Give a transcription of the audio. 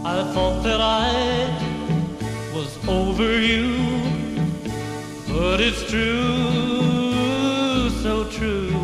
I thought that I was over you, but it's true, so true.